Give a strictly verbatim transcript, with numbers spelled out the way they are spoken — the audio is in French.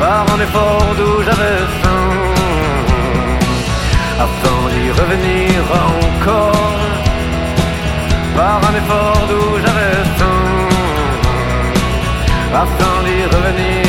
par un effort d'où j'avais faim, afin d'y revenir encore, par un effort d'où j'avais faim, afin d'y revenir